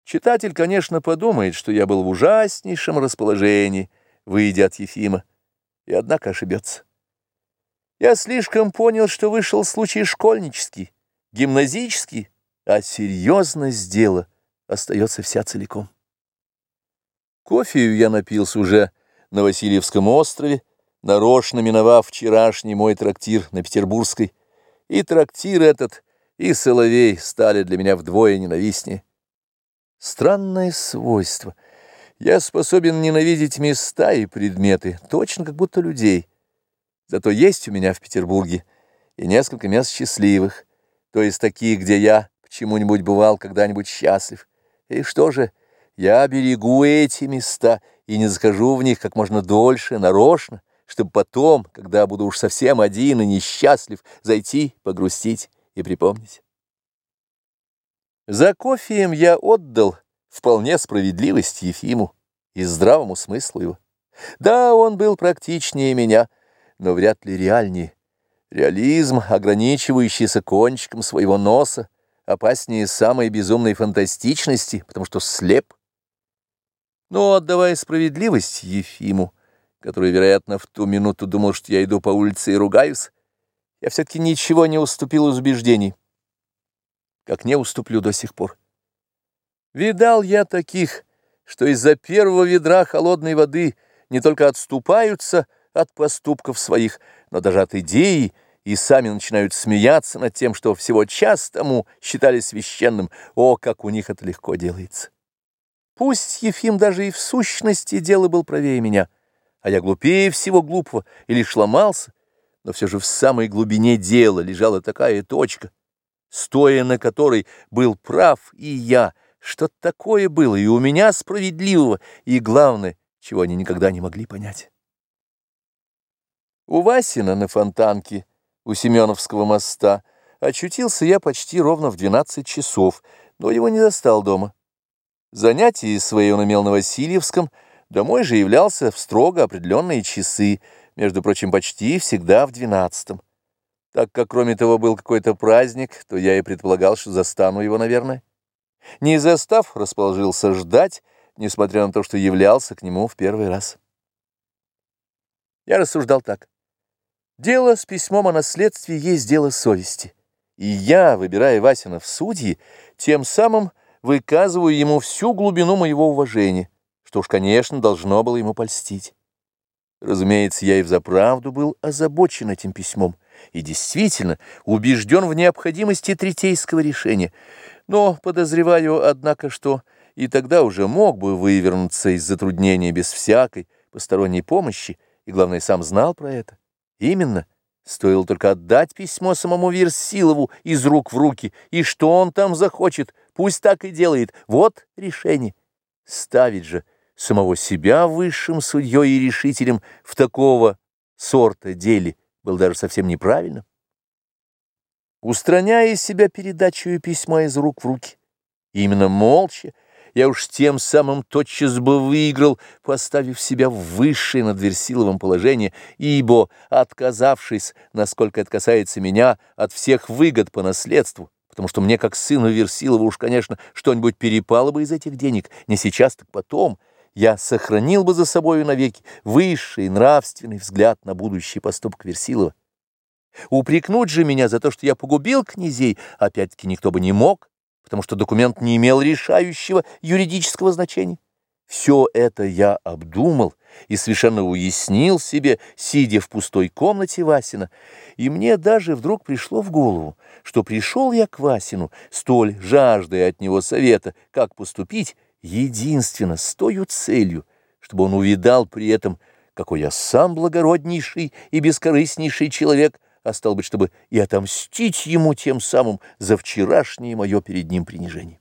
Читатель, конечно, подумает, что я был в ужаснейшем расположении, выйдя от Ефима, и однако ошибется. Я слишком понял, что вышел случай школьнический, гимназический, а серьезность дела остается вся целиком. Кофею я напился уже на Васильевском острове, нарочно миновав вчерашний мой трактир на Петербургской, и трактир этот, и соловей стали для меня вдвое ненавистнее. Странное свойство. Я способен ненавидеть места и предметы, точно как будто людей. Зато есть у меня в Петербурге и несколько мест счастливых, то есть таких, где я почему-нибудь бывал когда-нибудь счастлив. И что же, я берегу эти места и не захожу в них как можно дольше, нарочно, чтобы потом, когда буду уж совсем один и несчастлив, зайти, погрустить и припомнить. За кофеем я отдал вполне справедливость Ефиму и здравому смыслу его. Да, он был практичнее меня, но вряд ли реальнее. Реализм, ограничивающийся кончиком своего носа, опаснее самой безумной фантастичности, потому что слеп. Но, отдавая справедливость Ефиму, который, вероятно, в ту минуту думал, что я иду по улице и ругаюсь, я все-таки ничего не уступил из убеждений, как не уступлю до сих пор. Видал я таких, что из-за первого ведра холодной воды не только отступаются от поступков своих, но даже от идеи, и сами начинают смеяться над тем, что всего час тому считали священным. О, как у них это легко делается! Пусть Ефим даже и в сущности дела был правее меня, а я глупее всего глупого и лишь ломался, но все же в самой глубине дела лежала такая точка, стоя на которой был прав и я. Что-то такое было и у меня справедливого, и главное, чего они никогда не могли понять. У Васина на Фонтанке, у Семеновского моста, очутился я почти ровно в 12 часов, но его не застал дома. Занятия свои он имел на Васильевском, домой же являлся в строго определенные часы, между прочим, почти всегда в 12-м. Так как, кроме того, был какой-то праздник, то я и предполагал, что застану его, наверное. Не застав, расположился ждать, несмотря на то, что являлся к нему в первый раз. Я рассуждал так. Дело с письмом о наследстве есть дело совести. И я, выбирая Васина в судьи, тем самым выказываю ему всю глубину моего уважения, что уж, конечно, должно было ему польстить. Разумеется, я и взаправду был озабочен этим письмом и действительно убежден в необходимости третейского решения, но подозреваю, однако, что и тогда уже мог бы вывернуться из затруднения без всякой посторонней помощи, и, главное, сам знал про это. Именно, стоило только отдать письмо самому Версилову из рук в руки, и что он там захочет, пусть так и делает. Вот решение. Ставить же самого себя высшим судьей и решителем в такого сорта деле было даже совсем неправильно. Устраняя из себя передачу письма из рук в руки, именно молча, я уж тем самым тотчас бы выиграл, поставив себя в высшее над Версиловым положение, ибо, отказавшись, насколько это касается меня, от всех выгод по наследству, потому что мне, как сыну Версилова, уж, конечно, что-нибудь перепало бы из этих денег, не сейчас, так потом, я сохранил бы за собою навеки высший нравственный взгляд на будущий поступок Версилова. Упрекнуть же меня за то, что я погубил князей, опять-таки никто бы не мог, потому что документ не имел решающего юридического значения. Все это я обдумал и совершенно уяснил себе, сидя в пустой комнате Васина, и мне даже вдруг пришло в голову, что пришел я к Васину, столь жаждая от него совета, как поступить, единственно с той целью, чтобы он увидал при этом, какой я сам благороднейший и бескорыстнейший человек, а стал быть, чтобы и отомстить ему тем самым за вчерашнее мое перед ним принижение.